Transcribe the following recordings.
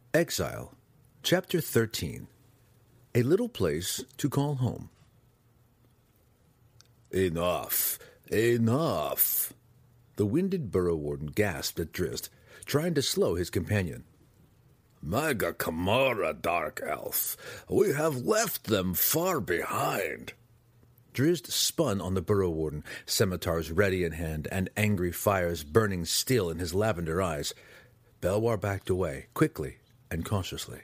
Exile, Chapter 13. A Little Place to Call Home. Enough! Enough! The winded burrow warden gasped at Drizzt, trying to slow his companion. Maga Kamara, Dark Elf. We have left them far behind. Drizzt spun on the burrow warden, scimitars ready in hand and angry fires burning still in his lavender eyes. Belwar backed away, quickly and cautiously.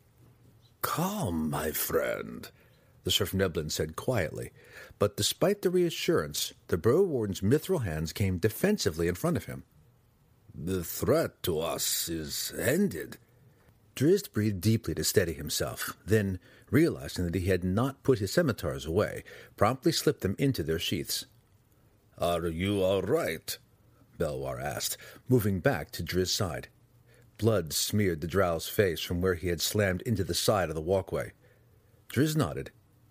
Calm, my friend, the Svirfneblin said quietly, but despite the reassurance, the burrow warden's mithril hands came defensively in front of him. The threat to us is ended. Drizzt breathed deeply to steady himself, then, realizing that he had not put his scimitars away, promptly slipped them into their sheaths. Are you all right? Belwar asked, moving back to Drizzt's side. Blood smeared the drow's face from where he had slammed into the side of the walkway. Drizzt nodded.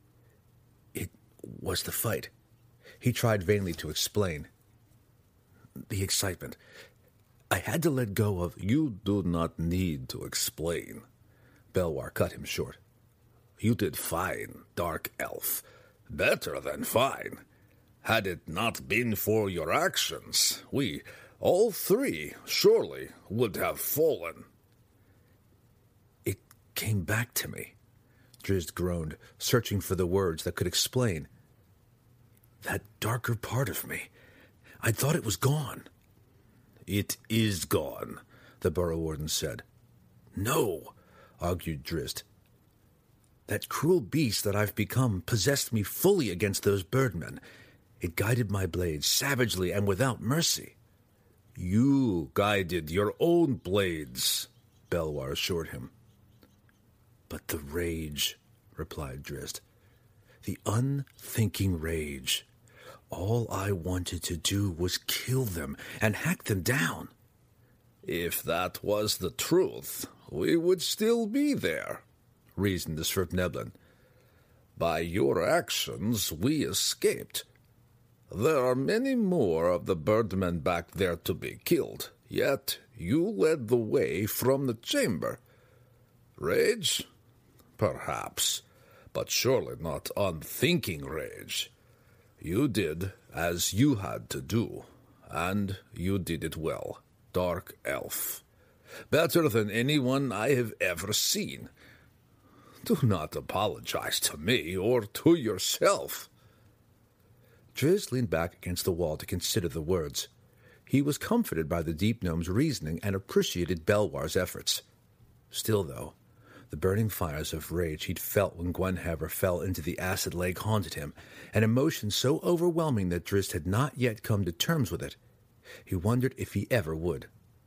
It was the fight. He tried vainly to explain. The excitement. I had to let go of... You do not need to explain. Belwar cut him short. You did fine, Dark Elf. Better than fine. Had it not been for your actions, we, all three, surely would have fallen. It came back to me, Drizzt groaned, searching for the words that could explain. That darker part of me. I thought it was gone. It is gone, the burrow warden said. No, argued Drizzt. That cruel beast that I've become possessed me fully against those birdmen. It guided my blades savagely and without mercy. You guided your own blades, Belwar assured him. But the rage, replied Drizzt. The unthinking rage. All I wanted to do was kill them and hack them down. If that was the truth, we would still be there, reasoned the Svirfneblin. By your actions, we escaped. There are many more of the birdmen back there to be killed, yet you led the way from the chamber. Rage? Perhaps, but surely not unthinking rage. You did as you had to do, and you did it well, Dark Elf. Better than anyone I have ever seen. Do not apologize to me or to yourself. Drizzt leaned back against the wall to consider the words. He was comforted by the deep gnome's reasoning and appreciated Belwar's efforts. Still, though, the burning fires of rage he'd felt when Gwenhwyvar fell into the acid lake haunted him, an emotion so overwhelming that Drizzt had not yet come to terms with it. He wondered if he ever would.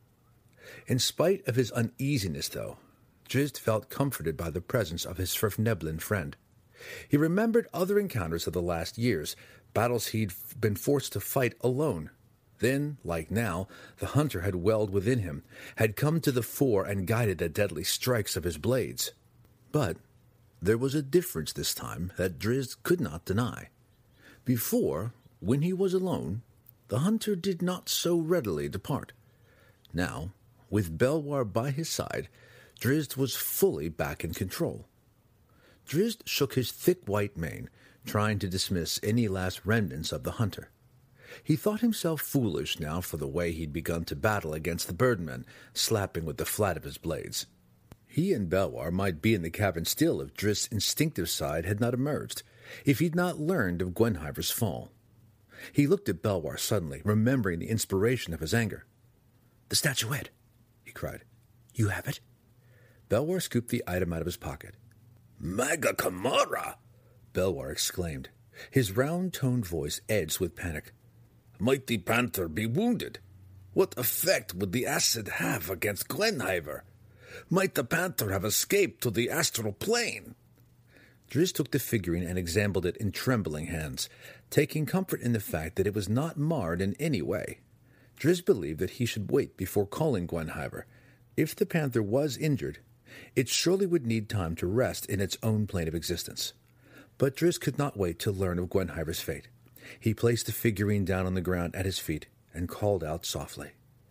In spite of his uneasiness, though, Drizzt felt comforted by the presence of his Svirfneblin friend. He remembered other encounters of the last years, battles he'd been forced to fight alone. Then, like now, the hunter had welled within him, had come to the fore and guided the deadly strikes of his blades. But there was a difference this time that Drizzt could not deny. Before, when he was alone, the hunter did not so readily depart. Now, with Belwar by his side, Drizzt was fully back in control. Drizzt shook his thick white mane, trying to dismiss any last remnants of the hunter. He thought himself foolish now for the way he'd begun to battle against the birdmen, slapping with the flat of his blades. He and Belwar might be in the cavern still if Drizzt's instinctive side had not emerged, if he'd not learned of Gwenhyvar's fall. He looked at Belwar suddenly, remembering the inspiration of his anger. "The statuette!" he cried. "You have it?" Belwar scooped the item out of his pocket. "Maga Kamara!" Belwar exclaimed. His round-toned voice edged with panic. "Might the panther be wounded? What effect would the acid have against Gwenhwyvar? Might the panther have escaped to the astral plane?" Drizzt took the figurine and examined it in trembling hands, taking comfort in the fact that it was not marred in any way. Drizzt believed that he should wait before calling Gwenhwyvar. If the panther was injured, it surely would need time to rest in its own plane of existence. But Drizzt could not wait to learn of Gwenhyvar's fate. He placed the figurine down on the ground at his feet and called out softly.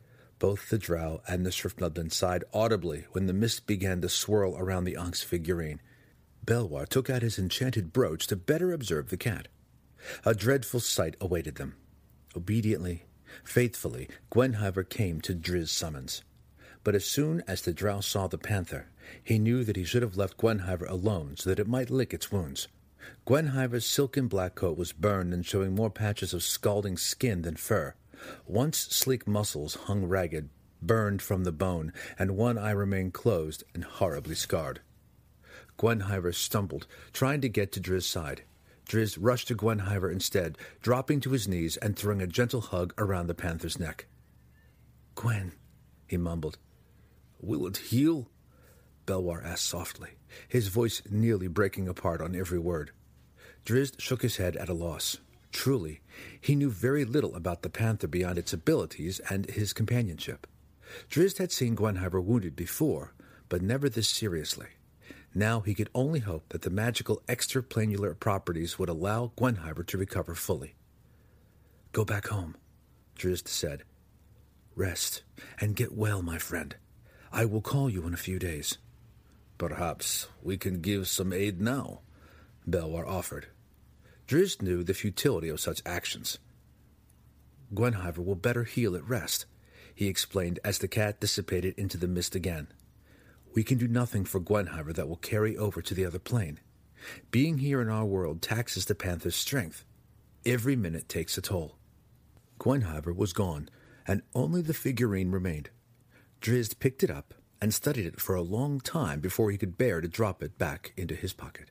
Both the drow and the Swiftmudland sighed audibly when the mist began to swirl around the Ank's figurine. Belwar took out his enchanted brooch to better observe the cat. A dreadful sight awaited them. Obediently, faithfully, Gwenhwyvar came to Drizzt's summons. But as soon as the drow saw the panther, he knew that he should have left Gwenhwyvar alone so that it might lick its wounds. Gwenhwyvar's silken black coat was burned and showing more patches of scalding skin than fur. Once sleek muscles hung ragged, burned from the bone, and one eye remained closed and horribly scarred. Gwenhwyvar stumbled, trying to get to Drizzt's side. Drizzt rushed to Gwenhwyvar instead, dropping to his knees and throwing a gentle hug around the panther's neck. "Gwen," he mumbled. "Will it heal?" Belwar asked softly, his voice nearly breaking apart on every word. Drizzt shook his head at a loss. Truly, he knew very little about the panther beyond its abilities and his companionship. Drizzt had seen Gwenhwyvar wounded before, but never this seriously. Now he could only hope that the magical extraplanular properties would allow Gwenhwyvar to recover fully. "Go back home," Drizzt said. "Rest and get well, my friend. I will call you in a few days." "Perhaps we can give some aid now," Belwar offered. Drizzt knew the futility of such actions. "Gwenhwyvar will better heal at rest," he explained as the cat dissipated into the mist again. "We can do nothing for Gwenhwyvar that will carry over to the other plane. Being here in our world taxes the panther's strength. Every minute takes a toll." Gwenhwyvar was gone, and only the figurine remained. Drizzt picked it up and studied it for a long time before he could bear to drop it back into his pocket.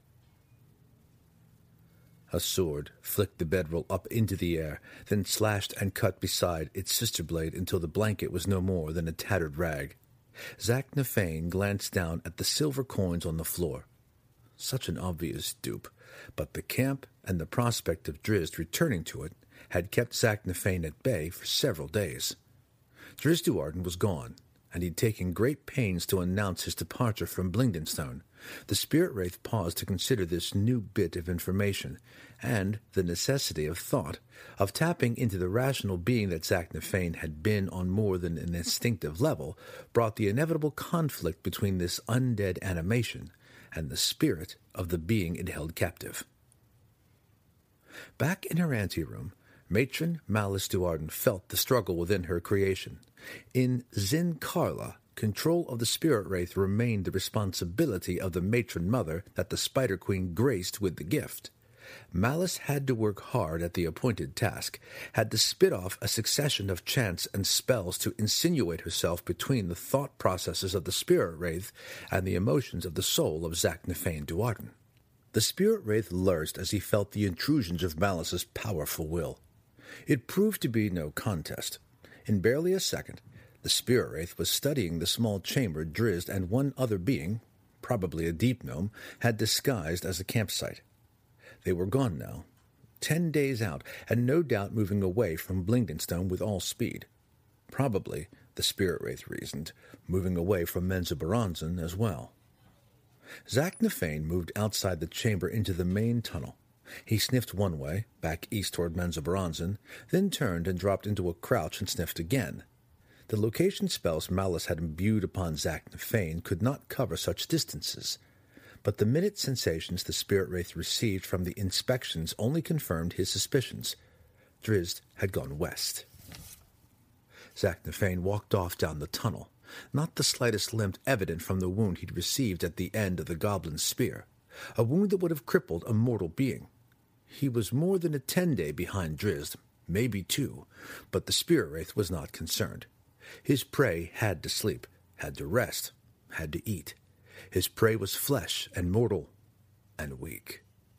A sword flicked the bedroll up into the air, then slashed and cut beside its sister blade until the blanket was no more than a tattered rag. Zakna Fain glanced down at the silver coins on the floor. Such an obvious dupe, but the camp and the prospect of Drizzt returning to it had kept Zakna Fain at bay for several days. Drizzt Do'Urden was gone, and he'd taken great pains to announce his departure from Blingdenstone. The spirit wraith paused to consider this new bit of information, and the necessity of thought, of tapping into the rational being that Zakna Fain had been on more than an instinctive level, brought the inevitable conflict between this undead animation and the spirit of the being it held captive. Back in her anteroom, Matron Malice Do'Urden felt the struggle within her creation. In Zin Karla, control of the spirit wraith remained the responsibility of the matron mother that the Spider Queen graced with the gift. Malice had to work hard at the appointed task, had to spit off a succession of chants and spells to insinuate herself between the thought processes of the spirit wraith and the emotions of the soul of Zakna Fain Do'Urden. The spirit wraith lurched as he felt the intrusions of Malice's powerful will. It proved to be no contest. In barely a second, the spirit wraith was studying the small chamber Drizzt and one other being, probably a deep gnome, had disguised as a campsite. They were gone now, 10 days out, and no doubt moving away from Blingdenstone with all speed. Probably, the spirit wraith reasoned, moving away from Menzoberranzan as well. Zakna Fain moved outside the chamber into the main tunnel. He sniffed one way, back east toward Menzoberranzan, then turned and dropped into a crouch and sniffed again. The location spells Malice had imbued upon Zakna Fain could not cover such distances, but the minute sensations the spirit wraith received from the inspections only confirmed his suspicions. Drizzt had gone west. Zakna Fain walked off down the tunnel, not the slightest limp evident from the wound he'd received at the end of the goblin's spear, a wound that would have crippled a mortal being. He was more than a 10-day behind Drizzt, maybe 2, but the spirit wraith was not concerned. His prey had to sleep, had to rest, had to eat. His prey was flesh and mortal and weak.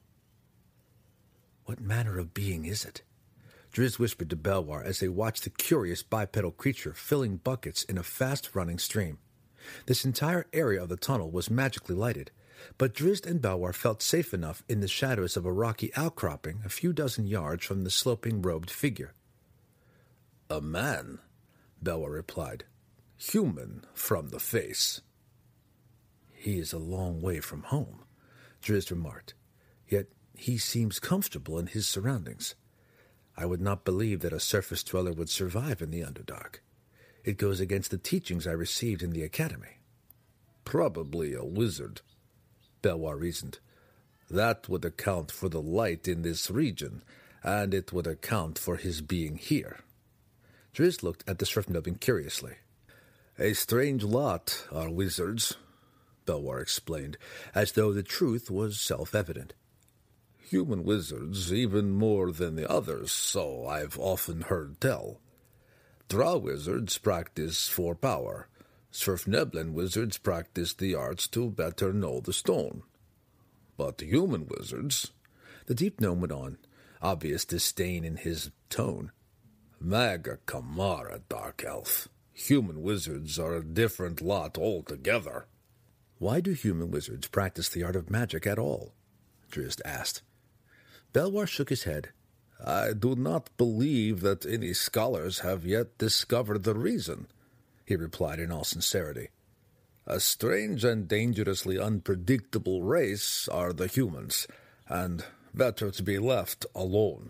"What manner of being is it?" Drizzt whispered to Belwar as they watched the curious bipedal creature filling buckets in a fast-running stream. This entire area of the tunnel was magically lighted, but Drizzt and Belwar felt safe enough in the shadows of a rocky outcropping a few dozen yards from the sloping robed figure. "A man," Belwar replied. "Human from the face." "He is a long way from home," Drizzt remarked. "Yet he seems comfortable in his surroundings. I would not believe that a surface dweller would survive in the Underdark. It goes against the teachings I received in the academy. Probably a wizard, Belwar reasoned. That would account for the light in this region, and it would account for his being here. Drizzt looked at the Svirfneblin curiously. A strange lot are wizards, Belwar explained, as though the truth was self-evident. Human wizards even more than the others, so I've often heard tell. Drow wizards practice for power. Svirfneblin wizards practice the arts to better know the stone. But human wizards, the Deep Gnome went on, obvious disdain in his tone. Maga Kamara, Dark Elf. Human wizards are a different lot altogether. Why do human wizards practice the art of magic at all? Drizzt asked. Belwar shook his head. I do not believe that any scholars have yet discovered the reason, he replied in all sincerity. A strange and dangerously unpredictable race are the humans, and better to be left alone.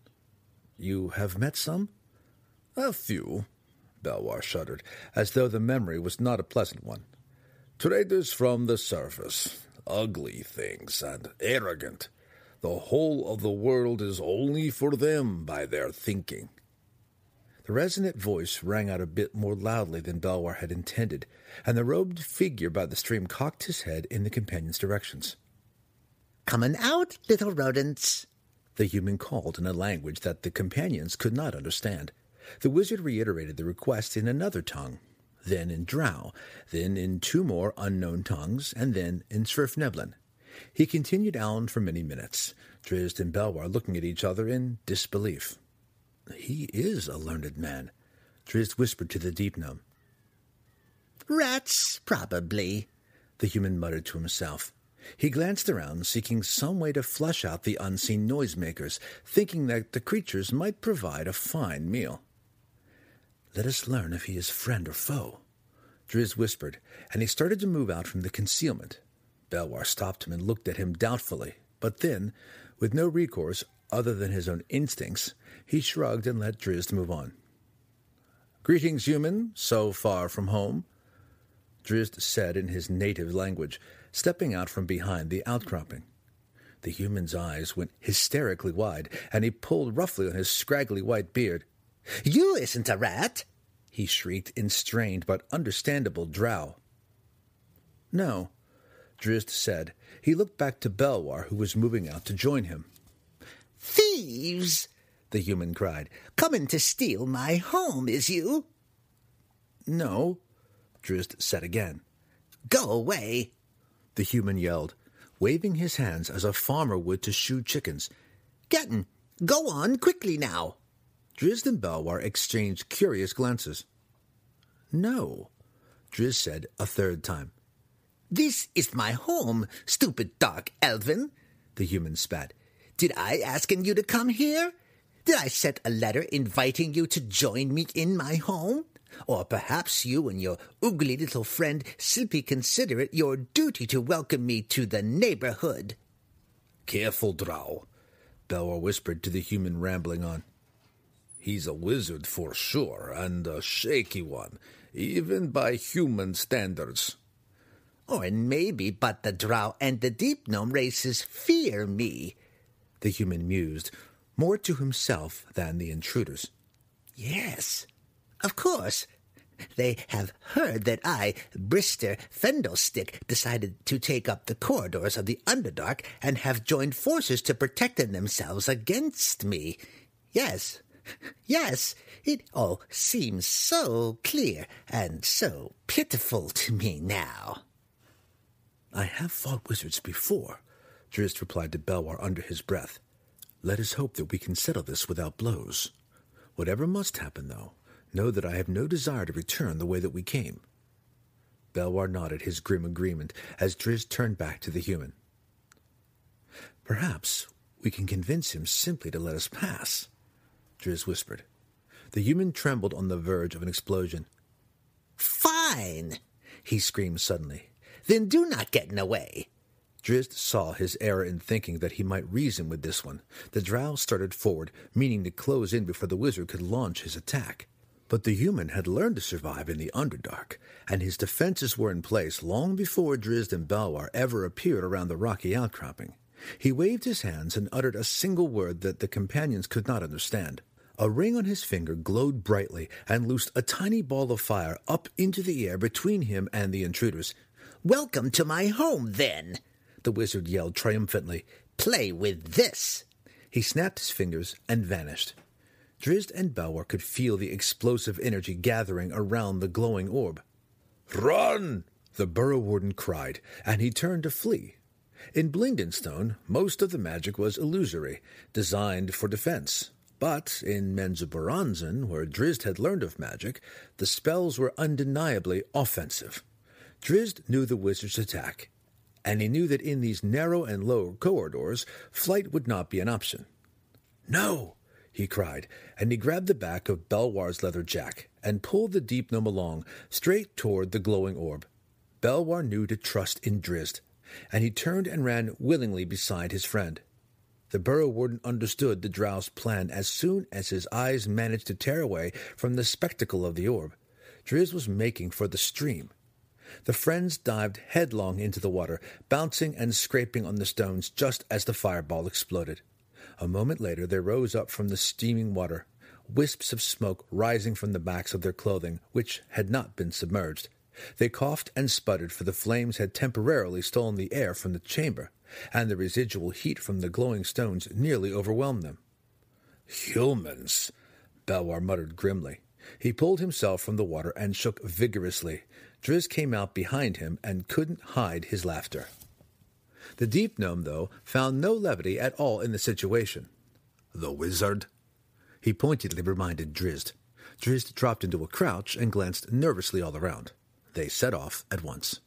You have met some? A few, Belwar shuddered, as though the memory was not a pleasant one. Traders from the surface, ugly things and arrogant. The whole of the world is only for them by their thinking. The resonant voice rang out a bit more loudly than Belwar had intended, and the robed figure by the stream cocked his head in the companion's directions. "Coming out, little rodents," the human called in a language that the companions could not understand. The wizard reiterated the request in another tongue, then in Drow, then in two more unknown tongues, and then in Svirfneblin. He continued on for many minutes, Drizzt and Belwar looking at each other in disbelief. He is a learned man, Drizzt whispered to the Deep Gnome. "Rats, probably," the human muttered to himself. He glanced around, seeking some way to flush out the unseen noisemakers, thinking that the creatures might provide a fine meal. Let us learn if he is friend or foe, Drizzt whispered, and he started to move out from the concealment. Belwar stopped him and looked at him doubtfully, but then, with no recourse other than his own instincts, he shrugged and let Drizzt move on. "Greetings, human, so far from home," Drizzt said in his native language, stepping out from behind the outcropping. The human's eyes went hysterically wide, and he pulled roughly on his scraggly white beard. "You isn't a rat!" he shrieked in strained but understandable Drow. "No," Drizzt said. He looked back to Belwar, who was moving out to join him. "Thieves!" the human cried. "Coming to steal my home, is you?" "No," Drizzt said again. "Go away!" the human yelled, waving his hands as a farmer would to shoo chickens. "Gettin'! Go on, quickly now!" Drizzt and Belwar exchanged curious glances. "No," Drizzt said a third time. "This is my home, stupid dark elven," the human spat. "Did I asking you to come here? Did I send a letter inviting you to join me in my home? Or perhaps you and your oogly little friend simply consider it your duty to welcome me to the neighborhood." "Careful, Drow," Belwar whispered to the human rambling on. "He's a wizard for sure, and a shaky one, even by human standards." "Or maybe but the Drow and the Deep Gnome races fear me," the human mused, more to himself than the intruders. "Yes, of course. They have heard that I, Brister Fendlestick, decided to take up the corridors of the Underdark and have joined forces to protect themselves against me. Yes, it all seems so clear and so pitiful to me now." "I have fought wizards before," Drizzt replied to Belwar under his breath. "Let us hope that we can settle this without blows. Whatever must happen, though, know that I have no desire to return the way that we came." Belwar nodded his grim agreement as Drizzt turned back to the human. "Perhaps we can convince him simply to let us pass," Drizzt whispered. The human trembled on the verge of an explosion. "Fine!" he screamed suddenly. "Then do not get in the way." Drizzt saw his error in thinking that he might reason with this one. The Drow started forward, meaning to close in before the wizard could launch his attack. But the human had learned to survive in the Underdark, and his defenses were in place long before Drizzt and Belwar ever appeared around the rocky outcropping. He waved his hands and uttered a single word that the companions could not understand. A ring on his finger glowed brightly and loosed a tiny ball of fire up into the air between him and the intruders. "Welcome to my home, then," the wizard yelled triumphantly. "Play with this." He snapped his fingers and vanished. Drizzt and Belwar could feel the explosive energy gathering around the glowing orb. "Run!" the Burrow Warden cried, and he turned to flee. In Blingdenstone, most of the magic was illusory, designed for defense. But in Menzoberranzan, where Drizzt had learned of magic, the spells were undeniably offensive. Drizzt knew the wizard's attack, and he knew that in these narrow and low corridors, flight would not be an option. "No!" he cried, and he grabbed the back of Belwar's leather jack and pulled the deep gnome along, straight toward the glowing orb. Belwar knew to trust in Drizzt, and he turned and ran willingly beside his friend. The Burrow Warden understood the Drow's plan as soon as his eyes managed to tear away from the spectacle of the orb. Drizzt was making for the stream. The friends dived headlong into the water, bouncing and scraping on the stones just as the fireball exploded. A moment later they rose up from the steaming water, wisps of smoke rising from the backs of their clothing, which had not been submerged. They coughed and sputtered, for the flames had temporarily stolen the air from the chamber, and the residual heat from the glowing stones nearly overwhelmed them. "Humans," Belwar muttered grimly. He pulled himself from the water and shook vigorously. Drizzt came out behind him and couldn't hide his laughter. The deep gnome, though, found no levity at all in the situation. "The wizard?" he pointedly reminded Drizzt. Drizzt dropped into a crouch and glanced nervously all around. They set off at once.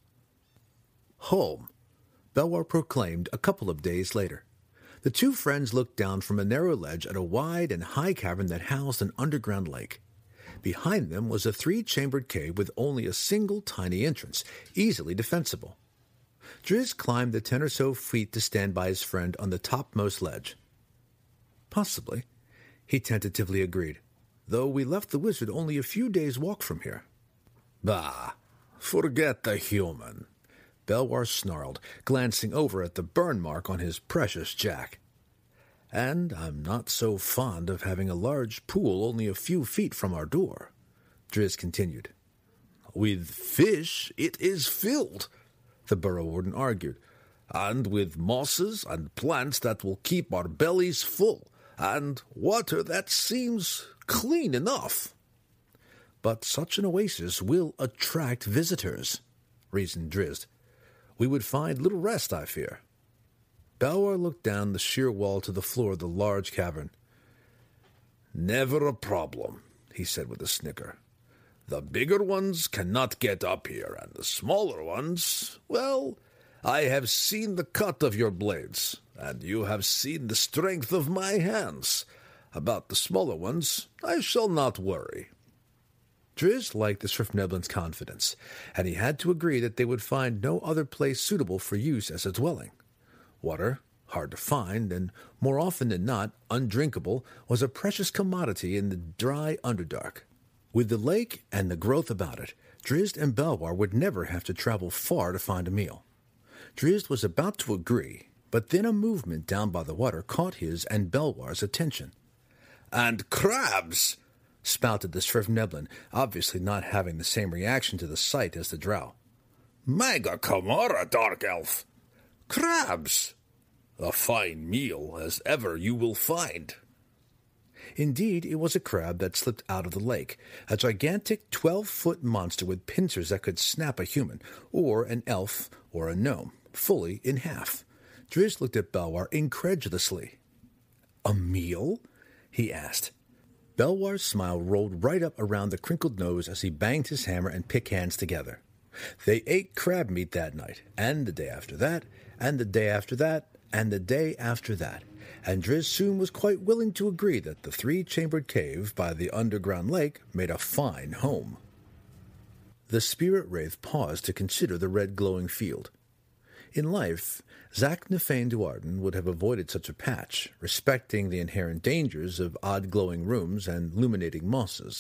"Home," Belwar proclaimed a couple of days later. The two friends looked down from a narrow ledge at a wide and high cavern that housed an underground lake. Behind them was a three-chambered cave with only a single tiny entrance, easily defensible. Drizzt climbed the 10 or so feet to stand by his friend on the topmost ledge. "Possibly," he tentatively agreed, "though we left the wizard only a few days' walk from here." "Bah, forget the human," Belwar snarled, glancing over at the burn mark on his precious jack. "And I'm not so fond of having a large pool only a few feet from our door," Drizzt continued. "With fish it is filled," the Burrow Warden argued, "and with mosses and plants that will keep our bellies full, and water that seems clean enough." "But such an oasis will attract visitors," reasoned Drizzt. "We would find little rest, I fear." Belwar looked down the sheer wall to the floor of the large cavern. "Never a problem," he said with a snicker. "The bigger ones cannot get up here, and the smaller ones, well, I have seen the cut of your blades, and you have seen the strength of my hands. About the smaller ones, I shall not worry." Drizzt liked the Swiftneblin's confidence, and he had to agree that they would find no other place suitable for use as a dwelling. Water, hard to find, and more often than not undrinkable, was a precious commodity in the dry Underdark. With the lake and the growth about it, Drizzt and Belwar would never have to travel far to find a meal. Drizzt was about to agree, but then a movement down by the water caught his and Belwar's attention. "And crabs!" spouted the Swiftneblin, obviously not having the same reaction to the sight as the drow. "Mega Kamara, Dark Elf! Crabs! A fine meal as ever you will find." Indeed, it was a crab that slipped out of the lake, a gigantic 12-foot monster with pincers that could snap a human, or an elf, or a gnome, fully in half. Drizzt looked at Belwar incredulously. "A meal?" he asked. Belwar's smile rolled right up around the crinkled nose as he banged his hammer and pick hands together. They ate crab meat that night, and the day after that, and the day after that, and the day after that, and Drizzt soon was quite willing to agree that the three-chambered cave by the underground lake made a fine home. The spirit wraith paused to consider the red glowing field. In life, Zac Nefane Duarden would have avoided such a patch, respecting the inherent dangers of odd glowing rooms and illuminating mosses.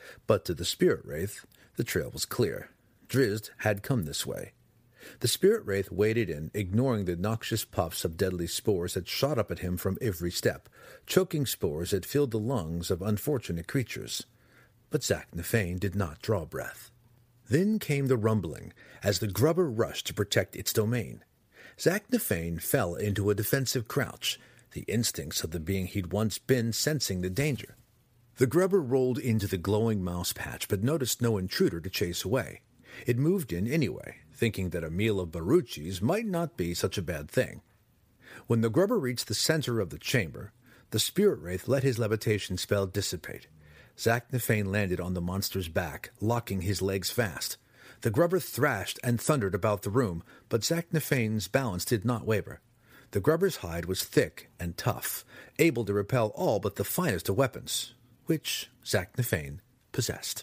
But to the spirit wraith, the trail was clear. Drizzt had come this way. The spirit wraith waded in, ignoring the noxious puffs of deadly spores that shot up at him from every step, choking spores that filled the lungs of unfortunate creatures. But Zaknafein did not draw breath. Then came the rumbling, as the grubber rushed to protect its domain. Zaknafein fell into a defensive crouch, the instincts of the being he'd once been sensing the danger. The grubber rolled into the glowing mouse patch, but noticed no intruder to chase away. It moved in anyway, thinking that a meal of Baruchis might not be such a bad thing. When the grubber reached the center of the chamber, the spirit wraith let his levitation spell dissipate. Zaknafein landed on the monster's back, locking his legs fast. The grubber thrashed and thundered about the room, but Zaknafein's balance did not waver. The grubber's hide was thick and tough, able to repel all but the finest of weapons, which Zaknafein possessed.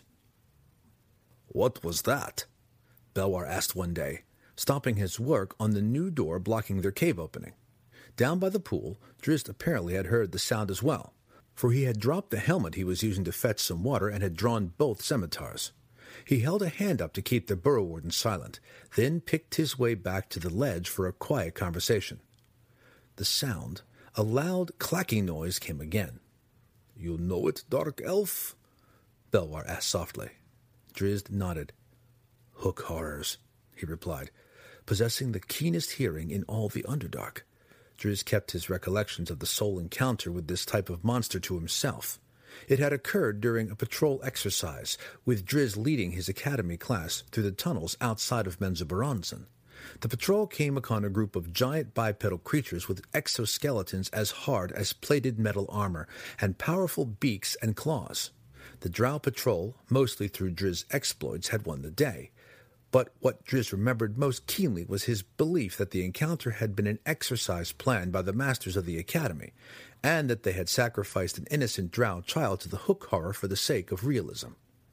"What was that?" Belwar asked one day, stopping his work on the new door blocking their cave opening. Down by the pool, Drizzt apparently had heard the sound as well, for he had dropped the helmet he was using to fetch some water and had drawn both scimitars. He held a hand up to keep the Burrow Warden silent, then picked his way back to the ledge for a quiet conversation. The sound, a loud, clacking noise, came again. "You know it, Dark Elf?" Belwar asked softly. Drizzt nodded. "Hook horrors," he replied, possessing the keenest hearing in all the Underdark. Drizzt kept his recollections of the sole encounter with this type of monster to himself. It had occurred during a patrol exercise, with Drizzt leading his academy class through the tunnels outside of Menzoberranzan. The patrol came upon a group of giant bipedal creatures with exoskeletons as hard as plated metal armor and powerful beaks and claws. The Drow patrol, mostly through Drizzt's exploits, had won the day. But what Drizzt remembered most keenly was his belief that the encounter had been an exercise planned by the masters of the academy, and that they had sacrificed an innocent Drow child to the hook horror for the sake of realism.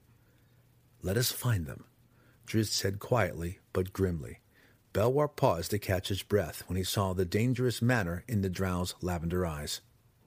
"Let us find them," Drizzt said quietly but grimly. Belwar paused to catch his breath when he saw the dangerous manner in the Drow's lavender eyes.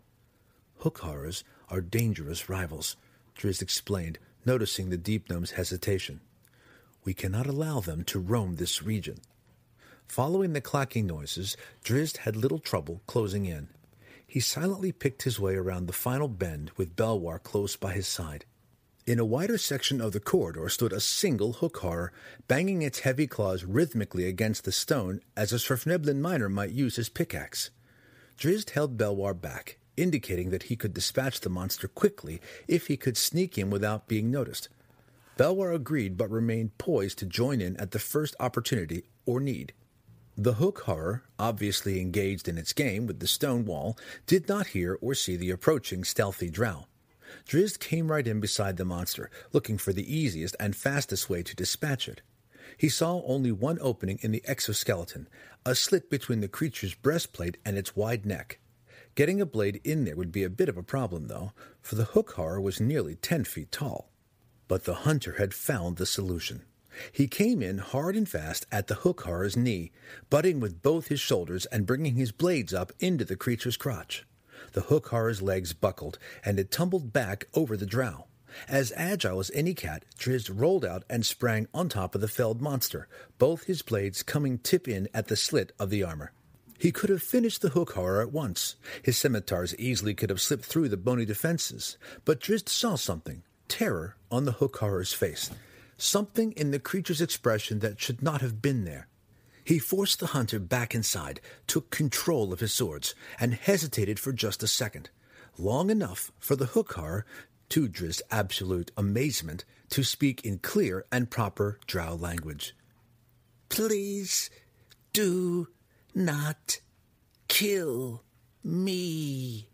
"Hook horrors are dangerous rivals," Drizzt explained, noticing the Deep Gnome's hesitation. "We cannot allow them to roam this region." Following the clacking noises, Drizzt had little trouble closing in. He silently picked his way around the final bend with Belwar close by his side. In a wider section of the corridor stood a single hook horror, banging its heavy claws rhythmically against the stone as a Svirfneblin miner might use his pickaxe. Drizzt held Belwar back, indicating that he could dispatch the monster quickly if he could sneak in without being noticed. Belwar agreed but remained poised to join in at the first opportunity or need. The hook horror, obviously engaged in its game with the stone wall, did not hear or see the approaching stealthy Drow. Drizzt came right in beside the monster, looking for the easiest and fastest way to dispatch it. He saw only one opening in the exoskeleton, a slit between the creature's breastplate and its wide neck. Getting a blade in there would be a bit of a problem, though, for the hook horror was nearly 10 feet tall. But the hunter had found the solution. He came in hard and fast at the hook horror's knee, butting with both his shoulders and bringing his blades up into the creature's crotch. The hook horror's legs buckled, and it tumbled back over the Drow. As agile as any cat, Drizzt rolled out and sprang on top of the felled monster, both his blades coming tip in at the slit of the armor. He could have finished the hook horror at once. His scimitars easily could have slipped through the bony defenses, but Drizzt saw something. Terror on the hook horror's face, something in the creature's expression that should not have been there. He forced the hunter back inside, took control of his swords, and hesitated for just a second, long enough for the hook horror, to Drizzt's absolute amazement, to speak in clear and proper Drow language. "Please do not kill me."